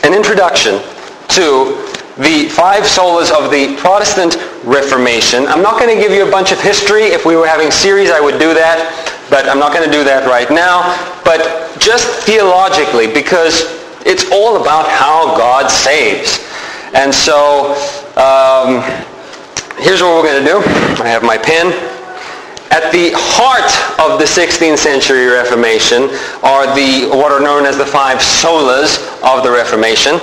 an introduction to the 5 solas of the Protestant Reformation. I'm not going to give you a bunch of history. If we were having series, I would do that, but I'm not going to do that right now. But just theologically, because it's all about how God saves. And so, here's what we're going to do. I have my pen. At the heart of the 16th century Reformation are what are known as the 5 solas of the Reformation.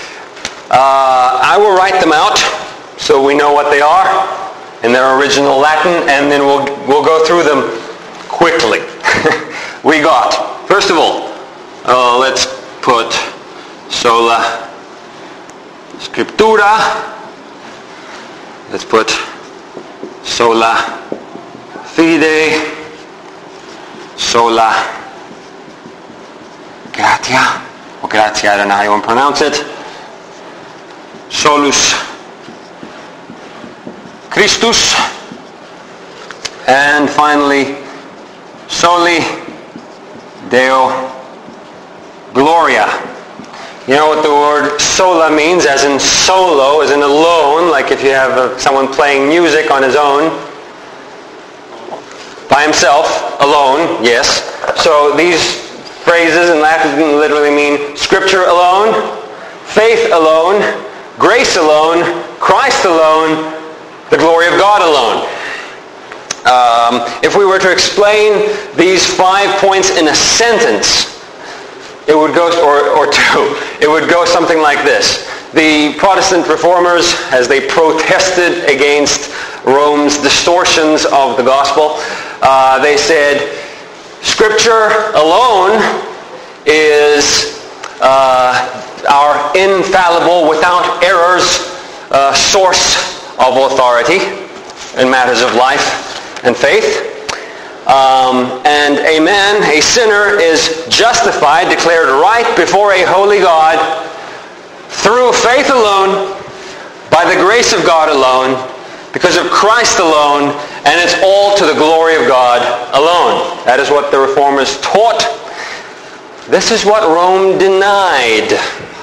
I will write them out so we know what they are in their original Latin, and then we'll go through them quickly. We got, first of all, let's put sola scriptura. Let's put sola fide, sola gratia, or gratia, I don't know how you want to pronounce it, solus Christus, and finally soli Deo Gloria. You know what the word sola means, as in solo, as in alone, like if you have someone playing music on his own, by himself, alone, yes. So these phrases in Latin literally mean Scripture alone, faith alone, grace alone, Christ alone, the glory of God alone. If we were to explain these 5 points in a sentence, it would go, or 2, it would go something like this. The Protestant reformers, as they protested against Rome's distortions of the gospel, they said, Scripture alone is our infallible, without errors, source of authority in matters of life and faith. And a man, a sinner, is justified, declared right before a holy God through faith alone, by the grace of God alone, because of Christ alone, and it's all to the glory of God alone. That is what the Reformers taught. This is what Rome denied.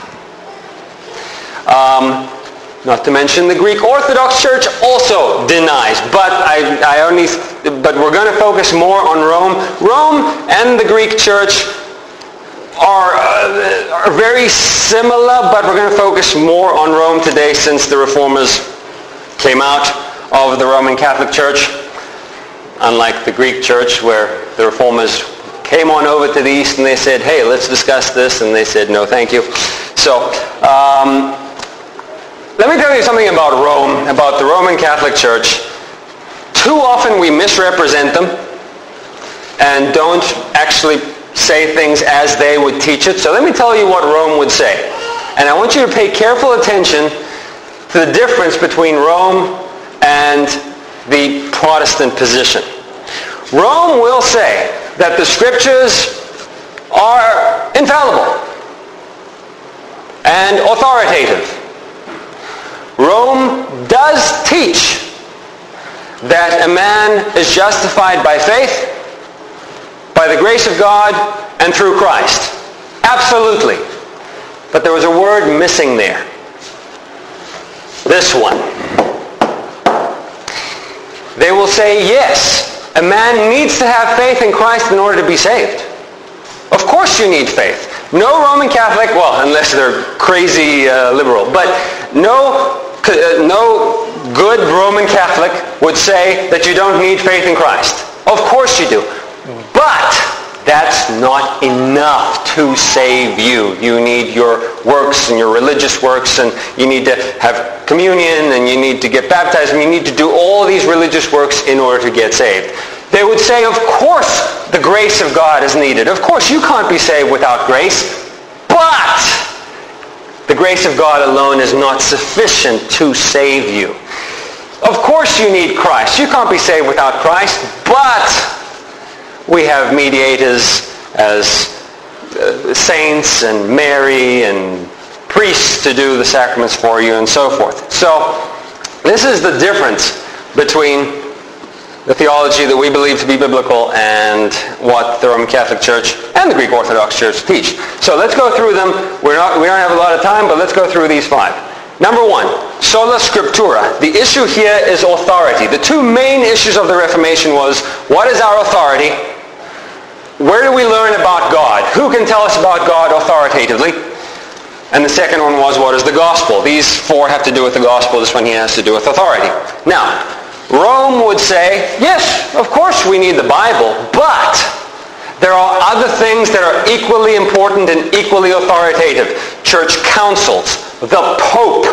Not to mention the Greek Orthodox Church also denies, but but we're going to focus more on Rome. Rome and the Greek Church are very similar, but we're going to focus more on Rome today since the Reformers came out of the Roman Catholic Church, unlike the Greek Church, where the Reformers came on over to the East and they said, hey, let's discuss this, and they said, no, thank you. So, let me tell you something about Rome, about the Roman Catholic Church. Too often we misrepresent them and don't actually say things as they would teach it. So let me tell you what Rome would say. And I want you to pay careful attention to the difference between Rome and the Protestant position. Rome will say that the Scriptures are infallible and authoritative. Rome does teach that a man is justified by faith, by the grace of God, and through Christ. Absolutely. But there was a word missing there. This one. They will say, yes, a man needs to have faith in Christ in order to be saved. Of course you need faith. No Roman Catholic, well, unless they're crazy liberal, but no good Roman Catholic would say that you don't need faith in Christ. Of course you do. But that's not enough to save you. You need your works and your religious works, and you need to have communion, and you need to get baptized, and you need to do all these religious works in order to get saved. They would say, of course, the grace of God is needed. Of course, you can't be saved without grace. But the grace of God alone is not sufficient to save you. Of course you need Christ. You can't be saved without Christ, but we have mediators as saints and Mary and priests to do the sacraments for you and so forth. So this is the difference between the theology that we believe to be biblical and what the Roman Catholic Church and the Greek Orthodox Church teach. So let's go through them. We don't have a lot of time, but let's go through these 5. Number 1, sola scriptura. The issue here is authority. The 2 main issues of the Reformation was, what is our authority? Where do we learn about God? Who can tell us about God authoritatively? And the second one was, what is the gospel? These 4 have to do with the gospel. This one here has to do with authority. Now, Rome would say, yes, of course we need the Bible, but there are other things that are equally important and equally authoritative. Church councils, the Pope,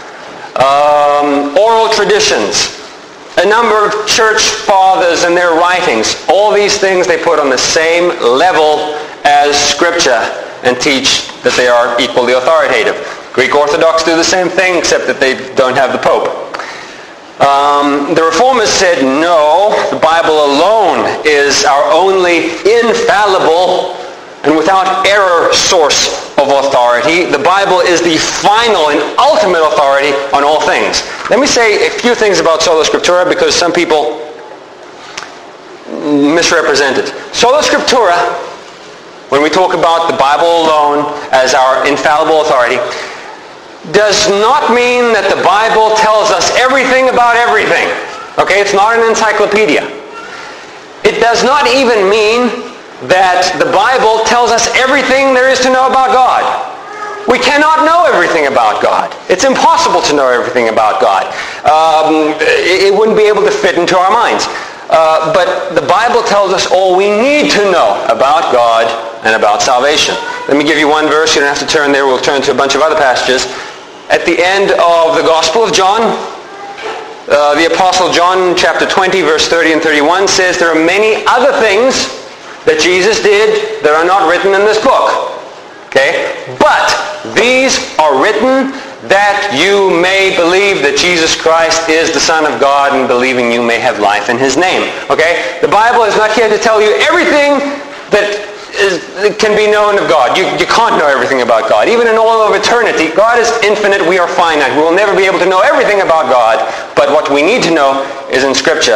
oral traditions, a number of church fathers and their writings. All these things they put on the same level as Scripture and teach that they are equally authoritative. Greek Orthodox do the same thing, except that they don't have the Pope. The Reformers said, no, the Bible alone is our only infallible and without error source of authority. The Bible is the final and ultimate authority on all things. Let me say a few things about sola scriptura because some people misrepresent it. Sola scriptura, when we talk about the Bible alone as our infallible authority, does not mean that the Bible tells us everything about everything. Okay, it's not an encyclopedia. It does not even mean that the Bible tells us everything there is to know about God. We cannot know everything about God. It's impossible to know everything about God. It wouldn't be able to fit into our minds. But the Bible tells us all we need to know about God and about salvation. Let me give you one verse. You don't have to turn there. We'll turn to a bunch of other passages. At the end of the Gospel of John, the Apostle John, chapter 20, verse 30 and 31, says there are many other things that Jesus did that are not written in this book. Okay? But these are written that you may believe that Jesus Christ is the Son of God, and believing you may have life in his name. Okay? The Bible is not here to tell you everything that can be known of God. You can't know everything about God. Even in all of eternity, God is infinite, we are finite. We will never be able to know everything about God, but what we need to know is in Scripture.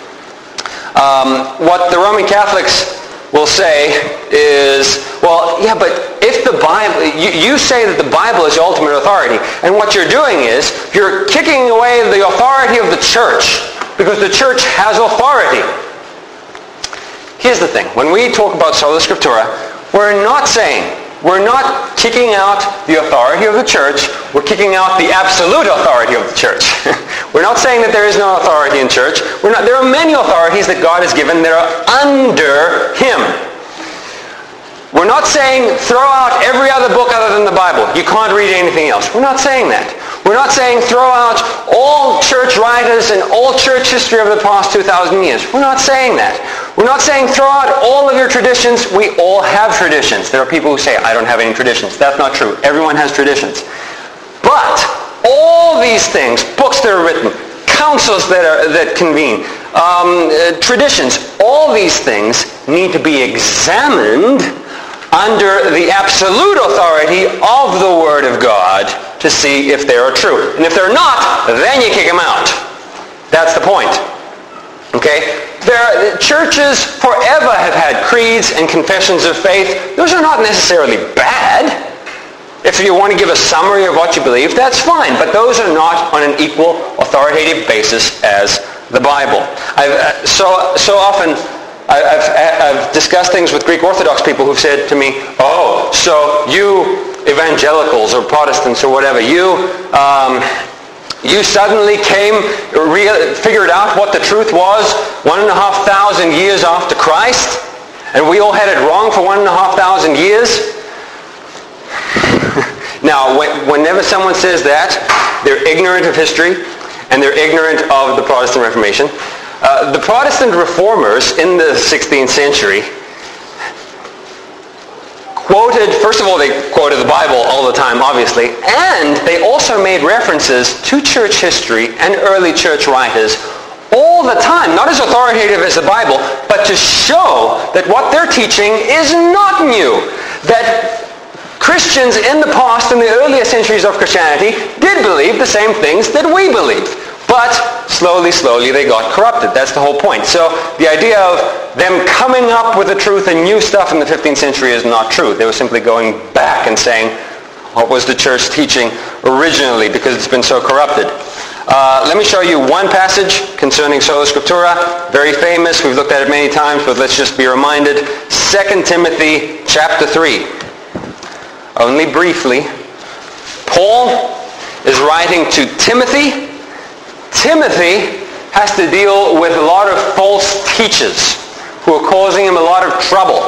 What the Roman Catholics will say is, well, yeah, but if the Bible, you say that the Bible is the ultimate authority, and what you're doing is, you're kicking away the authority of the church, because the church has authority. Here's the thing. When we talk about sola scriptura, we're not kicking out the authority of the church. We're kicking out the absolute authority of the church. We're not saying that there is no authority in church. There are many authorities that God has given that are under him. We're not saying throw out every other book other than the Bible. You can't read anything else. We're not saying that. We're not saying throw out all church writers and all church history of the past 2,000 years. We're not saying that. We're not saying throw out all of your traditions. We all have traditions. There are people who say, I don't have any traditions. That's not true. Everyone has traditions. But all these things, books that are written, councils that convene, traditions, all these things need to be examined under the absolute authority of the Word of God to see if they are true. And if they're not, then you kick them out. That's the point. Okay? Churches forever have had creeds and confessions of faith. Those are not necessarily bad. If you want to give a summary of what you believe, that's fine. But those are not on an equal authoritative basis as the Bible. So often I've discussed things with Greek Orthodox people who've said to me, oh, so you evangelicals or Protestants or whatever, you suddenly figured out what the truth was 1,500 years after Christ, and we all had it wrong for 1,500 years? Now, whenever someone says that, they're ignorant of history, and they're ignorant of the Protestant Reformation. The Protestant reformers in the 16th century first of all, they quoted the Bible all the time, obviously, and they also made references to church history and early church writers all the time, not as authoritative as the Bible, but to show that what they're teaching is not new, that Christians in the past, in the earlier centuries of Christianity, did believe the same things that we believe. But slowly they got corrupted. That's the whole point. So the idea of them coming up with the truth and new stuff in the 15th century is not true. They were simply going back and saying, what was the church teaching originally, because it's been so corrupted. Let me show you one passage concerning Sola Scriptura, very famous. We've looked at it many times, but let's just be reminded. 2 Timothy chapter 3. Only briefly. Paul is writing to Timothy. Timothy has to deal with a lot of false teachers who are causing him a lot of trouble.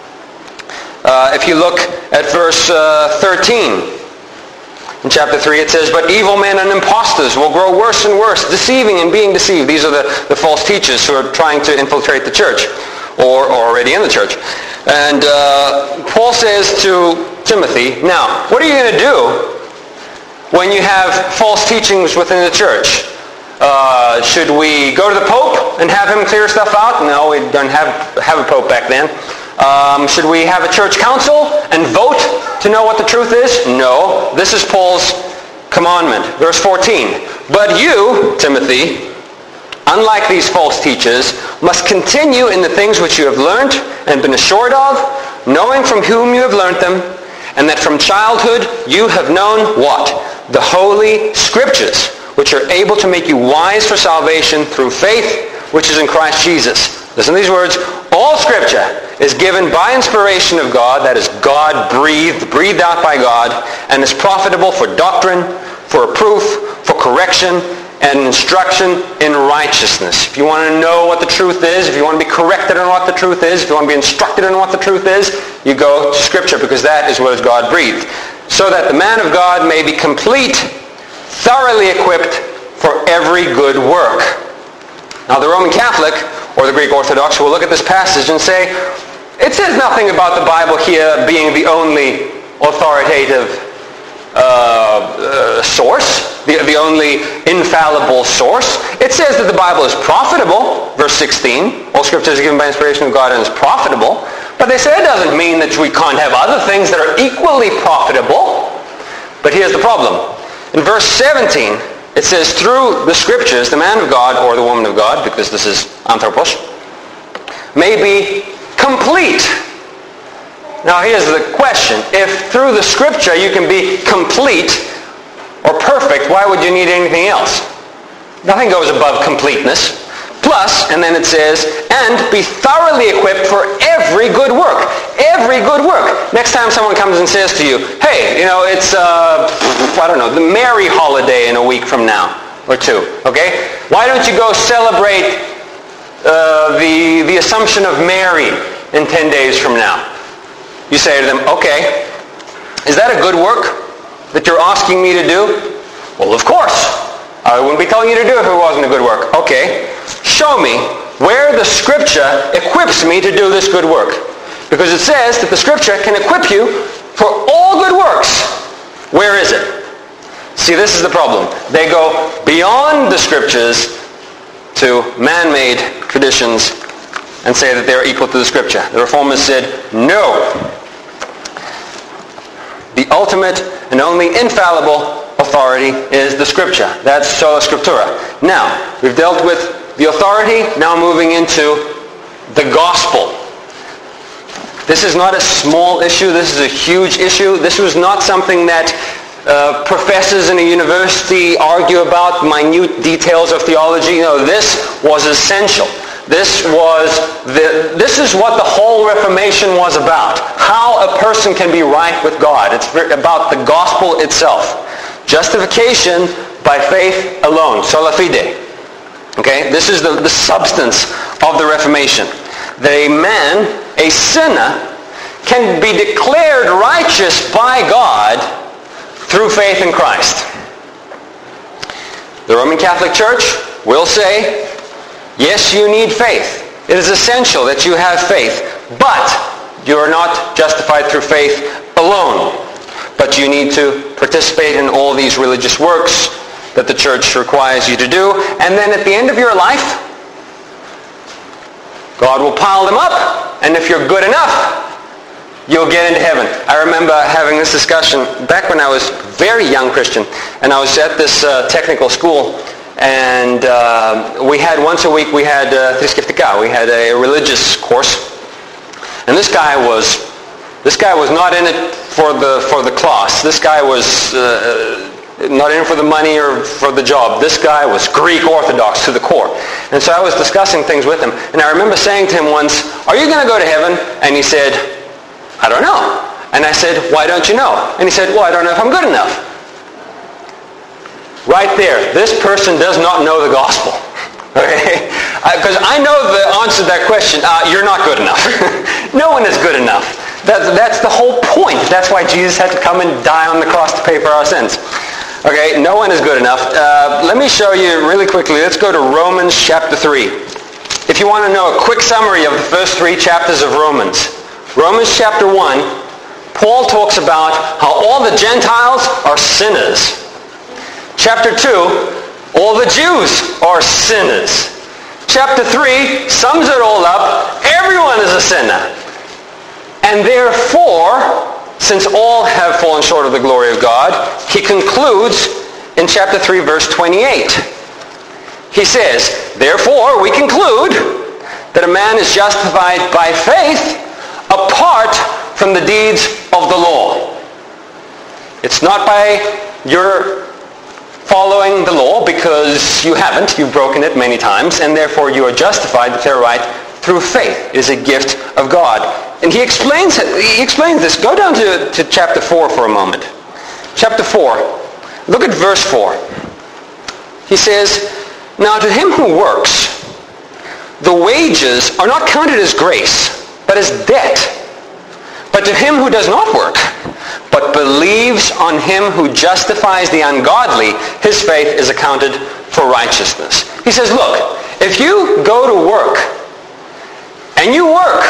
If you look at verse 13, in chapter 3 it says, "But evil men and impostors will grow worse and worse, deceiving and being deceived." These are the false teachers who are trying to infiltrate the church, or already in the church. And Paul says to Timothy, now, what are you going to do when you have false teachings within the church? Should we go to the Pope and have him clear stuff out? No, we don't have a Pope back then. Should we have a church council and vote to know what the truth is? No. This is Paul's commandment. Verse 14. "But you, Timothy, unlike these false teachers, must continue in the things which you have learned and been assured of, knowing from whom you have learned them, and that from childhood you have known" what? "The Holy Scriptures, which are able to make you wise for salvation through faith, which is in Christ Jesus." Listen to these words. "All Scripture is given by inspiration of God," that is breathed out by God, "and is profitable for doctrine, for reproof, for correction, and instruction in righteousness." If you want to know what the truth is, if you want to be corrected on what the truth is, if you want to be instructed on what the truth is, you go to Scripture, because that is what is God breathed. "So that the man of God may be complete, thoroughly equipped for every good work." Now the Roman Catholic or the Greek Orthodox will look at this passage and say, it says nothing about the Bible here being the only authoritative source, the only infallible source. It says that the Bible is profitable, verse 16. "All Scripture is given by inspiration of God and is profitable." But they say it doesn't mean that we can't have other things that are equally profitable. But here's the problem. In verse 17, it says, "Through the Scriptures, the man of God," or the woman of God, because this is anthropos, "may be complete." Now here's the question. If through the Scripture you can be complete or perfect, why would you need anything else? Nothing goes above completeness. Plus, and then it says, "and be thoroughly equipped for every good work." Every good work. Next time someone comes and says to you, "Hey, it's, the Mary holiday in a week from now, or two, okay? Why don't you go celebrate the Assumption of Mary in 10 days from now?" You say to them, "Okay, is that a good work that you're asking me to do?" "Well, of course. I wouldn't be telling you to do it if it wasn't a good work." "Okay, show me where the Scripture equips me to do this good work." Because it says that the Scripture can equip you for all good works. Where is it? See, this is the problem. They go beyond the Scriptures to man-made traditions and say that they're equal to the Scripture. The Reformers said, no. The ultimate and only infallible authority is the Scripture. That's Sola Scriptura. Now, we've dealt with the authority, now moving into the gospel. This is not a small issue. This is a huge issue. This was not something that professors in a university argue about minute details of theology. No, this was essential. This is what the whole Reformation was about. How a person can be right with God. It's about the gospel itself. Justification by faith alone. Sola fide. Okay? This is the substance of the Reformation. That a man, a sinner, can be declared righteous by God through faith in Christ. The Roman Catholic Church will say, yes, you need faith. It is essential that you have faith. But you are not justified through faith alone. But you need to participate in all these religious works that the church requires you to do. And then at the end of your life, God will pile them up. And if you're good enough, you'll get into heaven. I remember having this discussion back when I was a very young Christian. And I was at this technical school. And we had once a week, we had we had a religious course. And this guy was not in it for the class. This guy was not in for the money or for the job. This guy was Greek Orthodox to the core. And so I was discussing things with him. And I remember saying to him once, "Are you going to go to heaven?" And he said, "I don't know." And I said, "Why don't you know?" And he said, "Well, I don't know if I'm good enough." Right there, this person does not know the gospel. Okay? Because I know the answer to that question. You're not good enough. No one is good enough. That's the whole point. That's why Jesus had to come and die on the cross to pay for our sins. Okay, no one is good enough. Let me show you really quickly. Let's go to Romans chapter 3. If you want to know a quick summary of the first 3 chapters of Romans. Romans chapter 1, Paul talks about how all the Gentiles are sinners. Chapter 2, all the Jews are sinners. Chapter 3 sums it all up. Everyone is a sinner. And therefore, since all have fallen short of the glory of God, he concludes in chapter 3, verse 28. He says, "Therefore, we conclude that a man is justified by faith apart from the deeds of the law." It's not by your following the law, because you haven't. You've broken it many times, and therefore you are justified, declared right, through faith. It is a gift of God. And he explains this. Go down to chapter 4 for a moment. Chapter 4. Look at verse 4. He says, "Now to him who works, the wages are not counted as grace, but as debt. But to him who does not work, but believes on him who justifies the ungodly, his faith is accounted for righteousness." He says, look, if you go to work, and you work,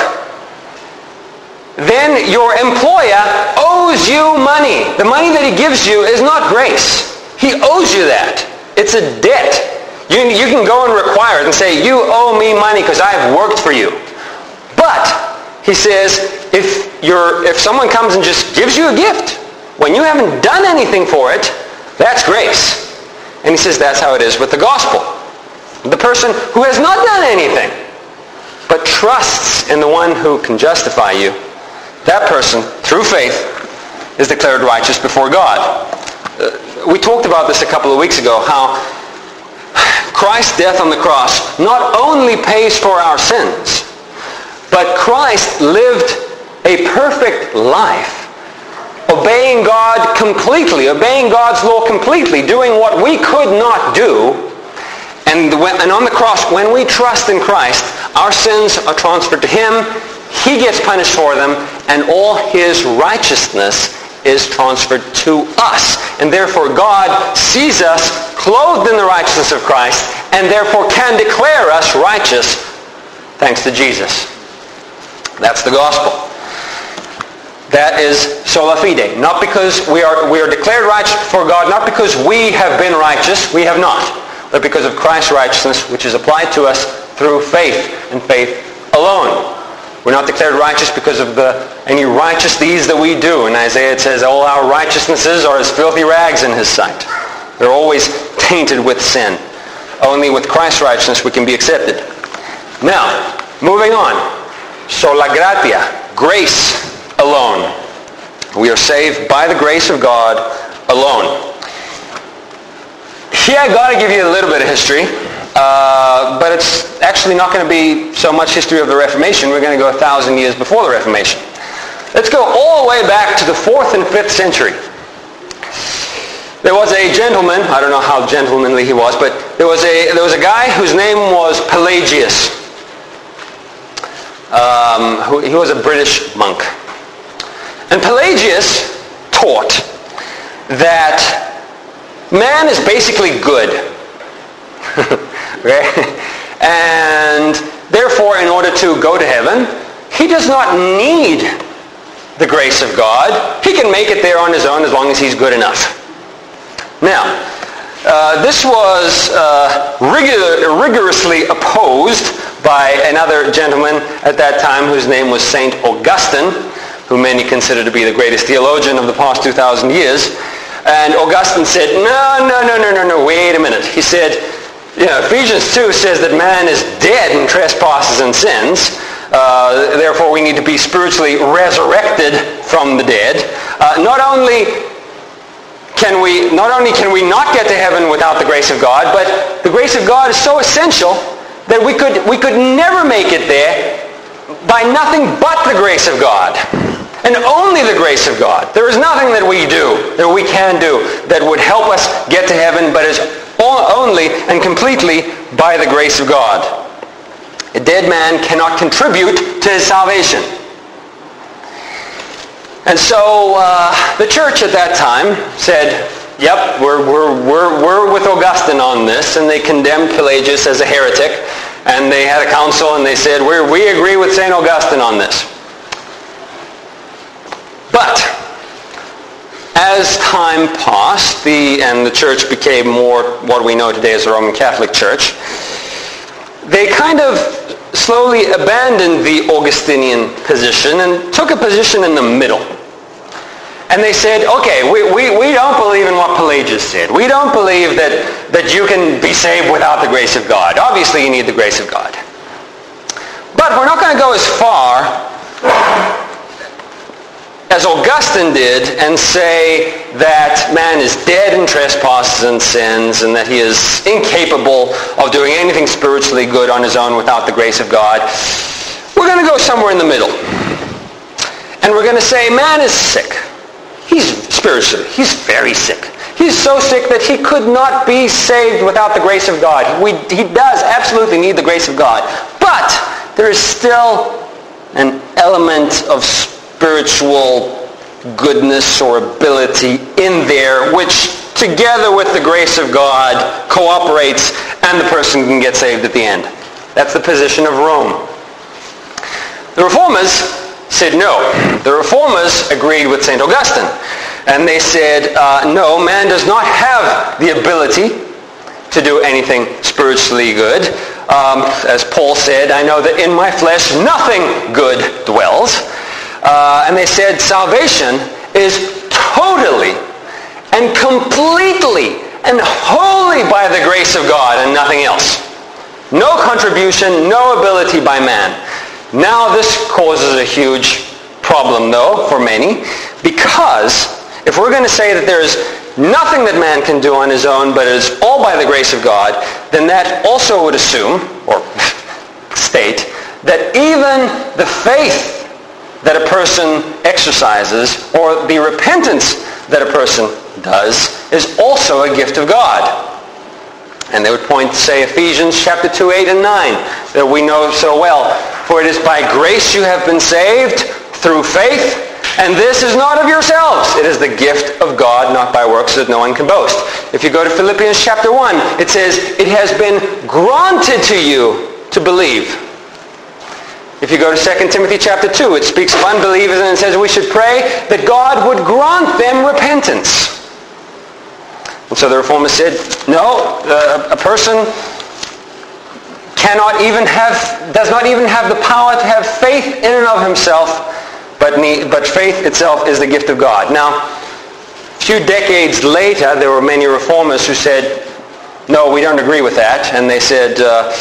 then your employer owes you money. The money that he gives you is not grace. He owes you that. It's a debt. You can go and require it and say, "You owe me money because I've worked for you." But he says, if someone comes and just gives you a gift, when you haven't done anything for it, that's grace. And he says that's how it is with the gospel. The person who has not done anything, but trusts in the one who can justify you, that person, through faith, is declared righteous before God. We talked about this a couple of weeks ago, how Christ's death on the cross not only pays for our sins, but Christ lived a perfect life, obeying God completely, obeying God's law completely, doing what we could not do. And on the cross, when we trust in Christ, our sins are transferred to him. He gets punished for them, and all his righteousness is transferred to us. And therefore God sees us clothed in the righteousness of Christ, and therefore can declare us righteous thanks to Jesus. That's the gospel. That is sola fide. Not because we are declared righteous before God, not because we have been righteous, we have not, but because of Christ's righteousness, which is applied to us through faith, and faith alone. We're not declared righteous because of any righteous deeds that we do. In Isaiah it says, all our righteousnesses are as filthy rags in his sight. They're always tainted with sin. Only with Christ's righteousness we can be accepted. Now, moving on. Sola gratia, grace alone. We are saved by the grace of God alone. Here I got to give you a little bit of history, but it's actually not going to be so much history of the Reformation. We're going to go 1,000 years before the Reformation. Let's go all the way back to the 4th and 5th century. There was a gentleman, I don't know how gentlemanly he was, but there was a guy whose name was Pelagius. He was a British monk. And Pelagius taught that man is basically good. Okay? And therefore, in order to go to heaven, he does not need the grace of God. He can make it there on his own as long as he's good enough. Now, this was rigorously opposed by another gentleman at that time whose name was St. Augustine, who many consider to be the greatest theologian of the past 2,000 years. And Augustine said, no, wait a minute. He said, Ephesians 2 says that man is dead in trespasses and sins. Therefore, we need to be spiritually resurrected from the dead. Not only can we not get to heaven without the grace of God, but the grace of God is so essential that we could never make it there by nothing but the grace of God. And only the grace of God. There is nothing that we can do that would help us get to heaven, but is only and completely by the grace of God. A dead man cannot contribute to his salvation. And so the church at that time said, yep, we're with Augustine on this, and they condemned Pelagius as a heretic, and they had a council and they said, we agree with St. Augustine on this. But as time passed, and the church became more what we know today as the Roman Catholic Church, they kind of slowly abandoned the Augustinian position and took a position in the middle. And they said, okay, we don't believe in what Pelagius said. We don't believe that you can be saved without the grace of God. Obviously, you need the grace of God. But we're not going to go as far as Augustine did and say that man is dead in trespasses and sins and that he is incapable of doing anything spiritually good on his own without the grace of God. We're going to go somewhere in the middle. And we're going to say man is sick. He's spiritually, he's very sick. He's so sick that he could not be saved without the grace of God. He does absolutely need the grace of God. But there is still an element of spiritual goodness or ability in there, which together with the grace of God cooperates, and the person can get saved at the end. That's the position of Rome. The Reformers said no. The Reformers agreed with St. Augustine, and they said, no, man does not have the ability to do anything spiritually good. As Paul said, I know that in my flesh nothing good dwells. And they said salvation is totally and completely and wholly by the grace of God and nothing else. No contribution, no ability by man. Now this causes a huge problem, though, for many, because if we're going to say that there's nothing that man can do on his own, but it is all by the grace of God, then that also would assume, or state, that even the faith that a person exercises, or the repentance that a person does, is also a gift of God. And they would point to, say, Ephesians chapter 2, 8, and 9, that we know so well. For it is by grace you have been saved through faith, and this is not of yourselves. It is the gift of God, not by works, that no one can boast. If you go to Philippians chapter 1, it says, it has been granted to you to believe. If you go to 2 Timothy chapter 2, it speaks of unbelievers and it says we should pray that God would grant them repentance. And so the Reformers said, no, a person does not even have the power to have faith in and of himself, but faith itself is the gift of God. Now, a few decades later, there were many Reformers who said, no, we don't agree with that. And they said,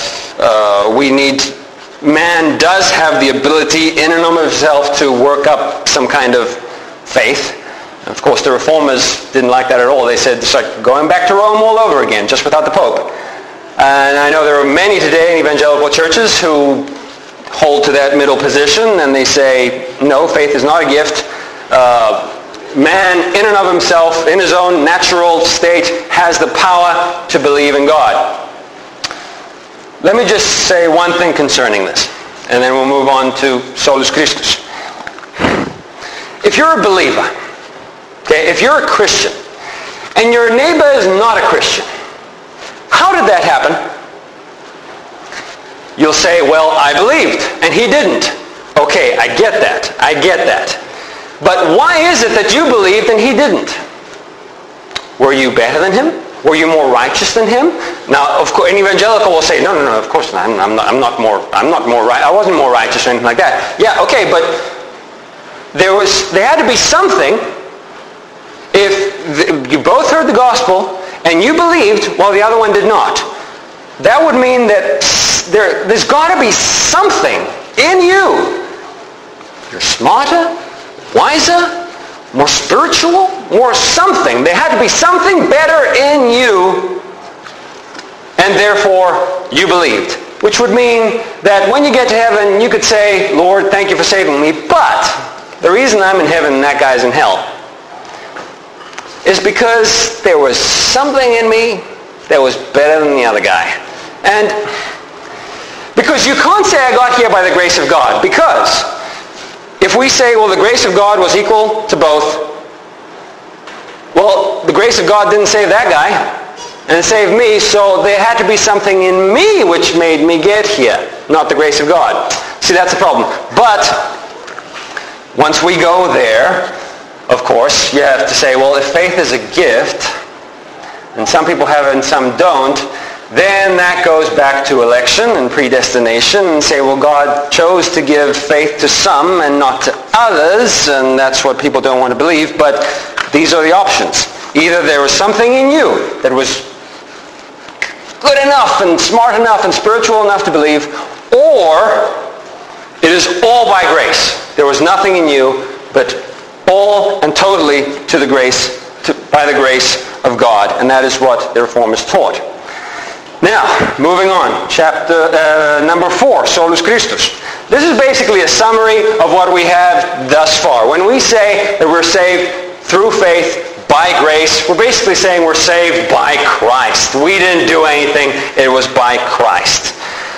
man does have the ability in and of himself to work up some kind of faith. Of course, the Reformers didn't like that at all. They said it's like going back to Rome all over again, just without the Pope. And I know there are many today in evangelical churches who hold to that middle position, and they say, no, faith is not a gift. Man, in and of himself, in his own natural state, has the power to believe in God. Let me just say one thing concerning this, and then we'll move on to Solus Christus. If you're a believer, okay, if you're a Christian, and your neighbor is not a Christian, how did that happen? You'll say, well, I believed, and he didn't. Okay, I get that. But why is it that you believed and he didn't? Were you better than him? Were you more righteous than him? Now, of course, an evangelical will say, no, of course not. I'm not more right. I wasn't more righteous or anything like that. Yeah, okay, but there had to be something. If you both heard the gospel and you believed while the other one did not, that would mean that there's got to be something in you. You're smarter, wiser, more spiritual, more something. There had to be something better in you, and therefore you believed. Which would mean that when you get to heaven, you could say, Lord, thank you for saving me, but the reason I'm in heaven and that guy's in hell is because there was something in me that was better than the other guy. And because you can't say I got here by the grace of God, because if we say, well, the grace of God was equal to both, well, the grace of God didn't save that guy, and it saved me, so there had to be something in me which made me get here, not the grace of God. See, that's the problem. But once we go there, of course, you have to say, well, if faith is a gift, and some people have it and some don't, then that goes back to election and predestination, and say, well, God chose to give faith to some and not to others, and that's what people don't want to believe, but these are the options. Either there was something in you that was good enough and smart enough and spiritual enough to believe, or it is all by grace. There was nothing in you, but all and totally by the grace of God. And that is what the Reformers taught. Now, moving on. Chapter number 4, Solus Christus. This is basically a summary of what we have thus far. When we say that we're saved through faith, by grace, we're basically saying we're saved by Christ. We didn't do anything. It was by Christ.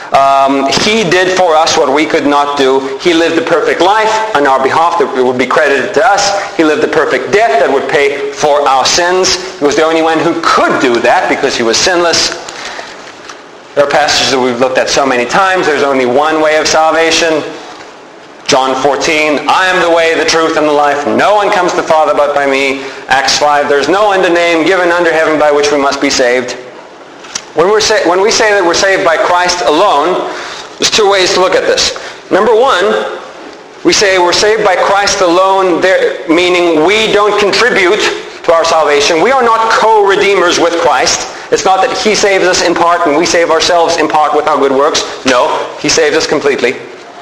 He did for us what we could not do. He lived a perfect life on our behalf that would be credited to us. He lived a perfect death that would pay for our sins. He was the only one who could do that because he was sinless. There are passages that we've looked at so many times. There's only one way of salvation. John 14, I am the way, the truth, and the life. No one comes to the Father but by me. Acts 5, there's no other name given under heaven by which we must be saved. When we say that we're saved by Christ alone, there's two ways to look at this. Number one, we say we're saved by Christ alone, meaning we don't contribute to our salvation. We are not co-redeemers with Christ. It's not that he saves us in part and we save ourselves in part with our good works. No, he saves us completely.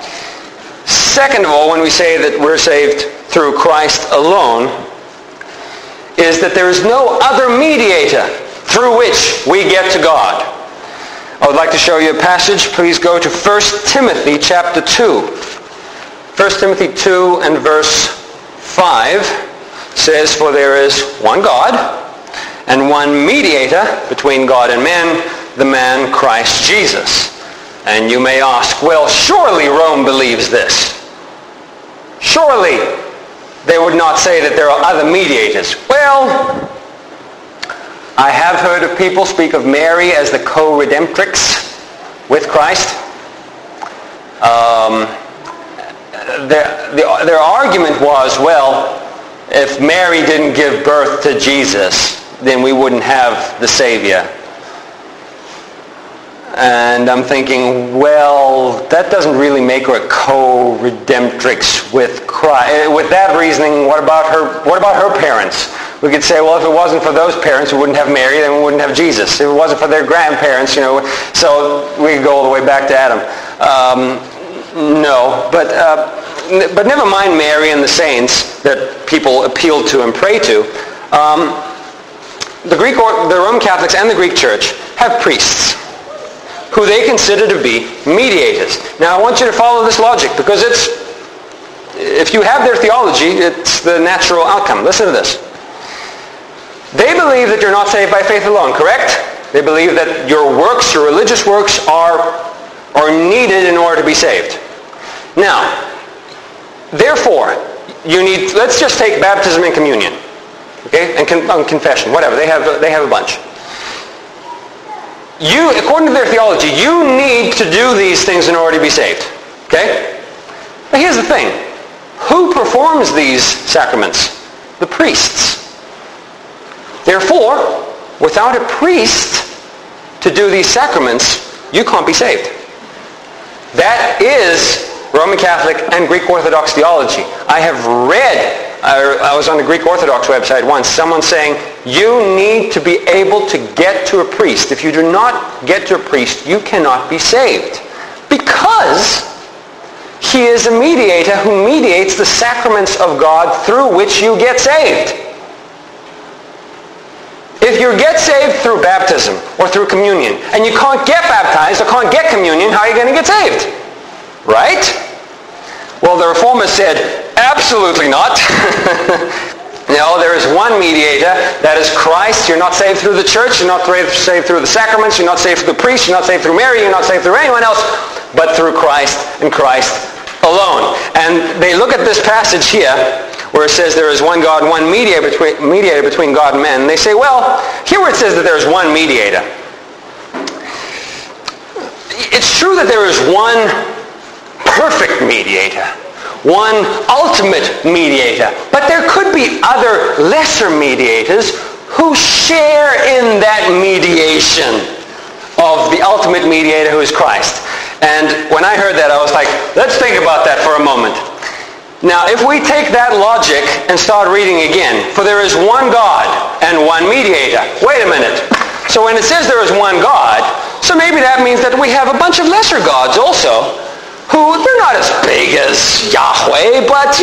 Second of all, when we say that we're saved through Christ alone, is that there is no other mediator through which we get to God. I would like to show you a passage. Please go to 1 Timothy chapter 2. 1 Timothy 2 and verse 5 says, for there is one God and one mediator between God and men, the man Christ Jesus. And you may ask, well, surely Rome believes this. Surely they would not say that there are other mediators. Well, I have heard of people speak of Mary as the co-redemptrix with Christ. Their argument was, well, if Mary didn't give birth to Jesus, then we wouldn't have the Savior. And I'm thinking, well, that doesn't really make her a co-redemptrix with Christ. With that reasoning, what about her parents? We could say, well, if it wasn't for those parents, we wouldn't have Mary, then we wouldn't have Jesus. If it wasn't for their grandparents, so we could go all the way back to Adam. No, but never mind Mary and the saints that people appeal to and pray to. The Roman Catholics and the Greek Church have priests who they consider to be mediators. Now, I want you to follow this logic, because if you have their theology, it's the natural outcome. Listen to this. They believe that you're not saved by faith alone, correct? They believe that your works, your religious works, are needed in order to be saved. Now, therefore, let's just take baptism and communion, okay, and confession, whatever. They have a bunch. According to their theology, you need to do these things in order to be saved. Okay? But here's the thing. Who performs these sacraments? The priests. Therefore, without a priest to do these sacraments, you can't be saved. That is Roman Catholic and Greek Orthodox theology. I have read, I was on the Greek Orthodox website once, someone saying, You need to be able to get to a priest. If you do not get to a priest, you cannot be saved. Because he is a mediator who mediates the sacraments of God through which you get saved. If you get saved through baptism or through communion, and you can't get baptized or can't get communion, how are you going to get saved? Right? Well, the Reformers said, absolutely not. No, there is one mediator, that is Christ. You're not saved through the church, you're not saved through the sacraments, you're not saved through the priest, you're not saved through Mary, you're not saved through anyone else, but through Christ and Christ alone. And they look at this passage here, where it says there is one God, one mediator between God and man. And they say, well, here where it says that there is one mediator, it's true that there is one perfect mediator, one ultimate mediator. But there could be other lesser mediators who share in that mediation of the ultimate mediator who is Christ. And when I heard that, I was like, let's think about that for a moment. Now, if we take that logic and start reading again, for there is one God and one mediator. Wait a minute. So when it says there is one God, so maybe that means that we have a bunch of lesser gods also, who they're not as big as Yahweh, but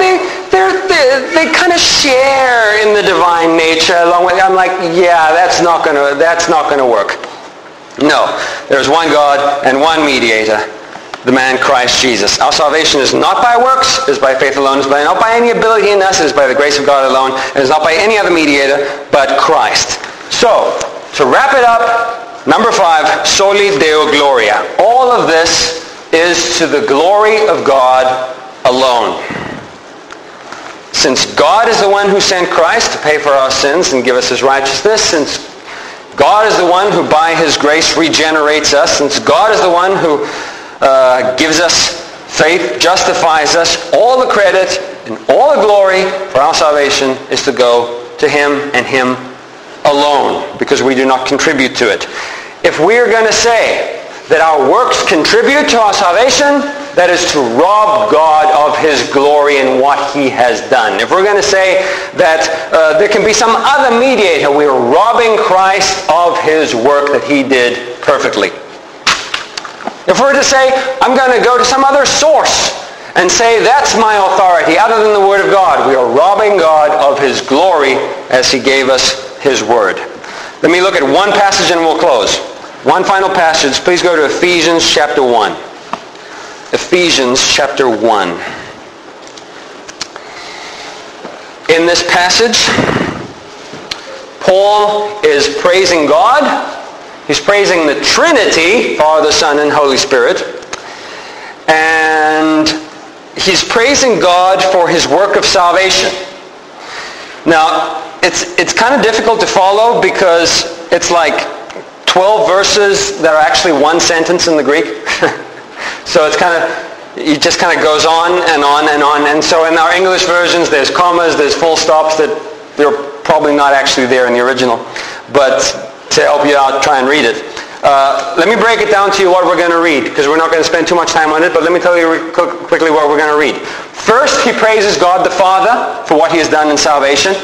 they kind of share in the divine nature along with. I'm like, yeah, that's not gonna work. No, there's one God and one mediator, the man Christ Jesus. Our salvation is not by works, it is by faith alone, it is not by any ability in us, it is by the grace of God alone, it is not by any other mediator but Christ. So, to wrap it up, number 5, soli Deo gloria. All of this is to the glory of God alone. Since God is the one who sent Christ to pay for our sins and give us his righteousness, since God is the one who by his grace regenerates us, since God is the one who gives us faith, justifies us, all the credit and all the glory for our salvation is to go to him and him alone, because we do not contribute to it. If we are going to say that our works contribute to our salvation, that is to rob God of his glory in what he has done. If we're going to say that there can be some other mediator, we are robbing Christ of his work that he did perfectly. If we're to say, I'm going to go to some other source and say that's my authority other than the Word of God, we are robbing God of his glory as he gave us his Word. Let me look at one passage and we'll close. One final passage. Please go to Ephesians chapter 1. Ephesians chapter 1. In this passage, Paul is praising God. He's praising the Trinity, Father, Son, and Holy Spirit. And he's praising God for his work of salvation. Now, it's kind of difficult to follow because it's like 12 verses that are actually one sentence in the Greek. So it just kind of goes on and on and on. And so in our English versions, there's commas, there's full stops that they're probably not actually there in the original. But to help you out, try and read it. Let me break it down to you what we're going to read, because we're not going to spend too much time on it, but let me tell you quickly what we're going to read. First, he praises God the Father for what he has done in salvation.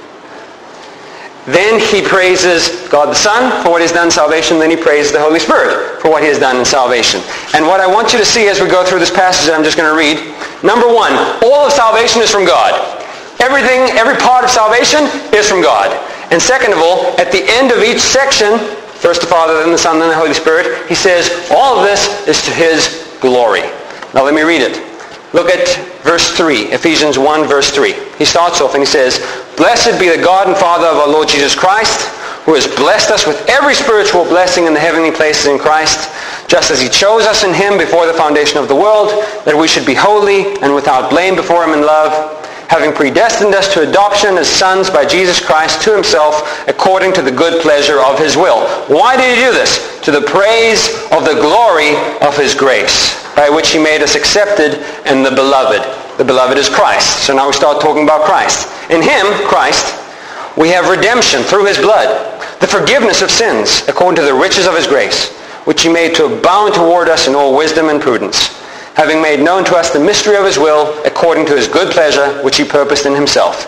Then he praises God the Son for what he has done in salvation. Then he praises the Holy Spirit for what he has done in salvation. And what I want you to see as we go through this passage that I'm just going to read, number 1, all of salvation is from God. Everything, every part of salvation is from God. And second of all, at the end of each section, first the Father, then the Son, then the Holy Spirit, he says, all of this is to his glory. Now let me read it. Look at verse 3, Ephesians 1, verse 3. He starts off and he says, Blessed be the God and Father of our Lord Jesus Christ, who has blessed us with every spiritual blessing in the heavenly places in Christ, just as he chose us in him before the foundation of the world, that we should be holy and without blame before him in love, having predestined us to adoption as sons by Jesus Christ to himself, according to the good pleasure of his will. Why did he do this? To the praise of the glory of his grace, by which he made us accepted in the beloved. The beloved is Christ. So now we start talking about Christ. In him, Christ, we have redemption through his blood, the forgiveness of sins, according to the riches of his grace, which he made to abound toward us in all wisdom and prudence, having made known to us the mystery of his will, according to his good pleasure, which he purposed in himself,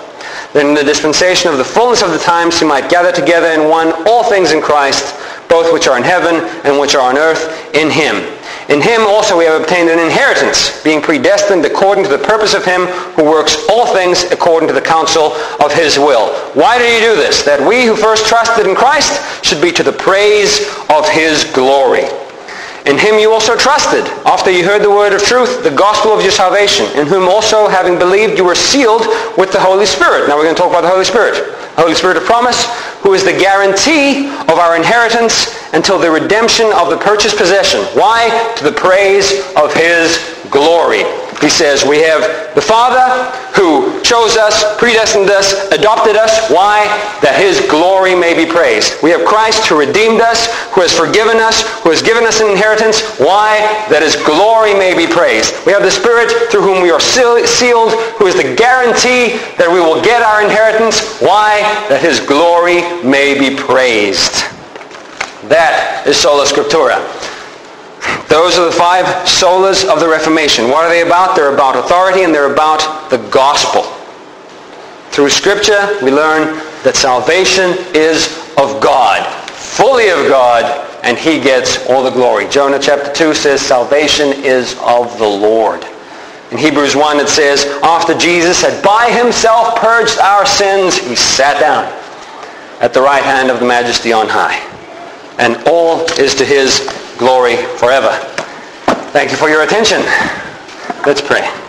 that in the dispensation of the fullness of the times he might gather together in one all things in Christ, both which are in heaven and which are on earth, in him. In him also we have obtained an inheritance, being predestined according to the purpose of him who works all things according to the counsel of his will. Why did he do this? That we who first trusted in Christ should be to the praise of his glory. In him you also trusted, after you heard the word of truth, the gospel of your salvation, in whom also, having believed, you were sealed with the Holy Spirit. Now we're going to talk about the Holy Spirit. The Holy Spirit of promise, who is the guarantee of our inheritance until the redemption of the purchased possession. Why? To the praise of his glory. He says, we have the Father who chose us, predestined us, adopted us. Why? That his glory may be praised. We have Christ who redeemed us, who has forgiven us, who has given us an inheritance. Why? That his glory may be praised. We have the Spirit through whom we are sealed, who is the guarantee that we will get our inheritance. Why? That his glory may be praised. That is sola scriptura. Those are the 5 solas of the Reformation. What are they about? They're about authority and they're about the gospel. Through Scripture, we learn that salvation is of God, fully of God, and he gets all the glory. Jonah chapter 2 says salvation is of the Lord. In Hebrews 1 it says, after Jesus had by himself purged our sins, he sat down at the right hand of the Majesty on high. And all is to his glory forever. Thank you for your attention. Let's pray.